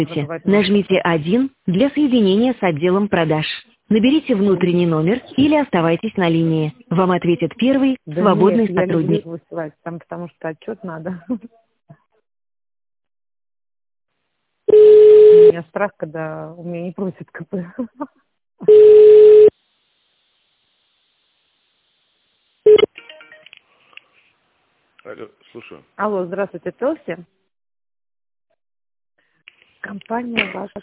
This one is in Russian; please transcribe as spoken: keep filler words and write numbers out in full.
Бывает, Нажмите один для соединения с отделом продаж. Наберите внутренний номер или оставайтесь на линии. Вам ответит первый да нет, свободный я люблю сотрудник. высылать, там, потому что отчет надо. У меня страх, когда у меня не просят КП. Алло, слушаю. Алло, здравствуйте, Телси. Компания ваша.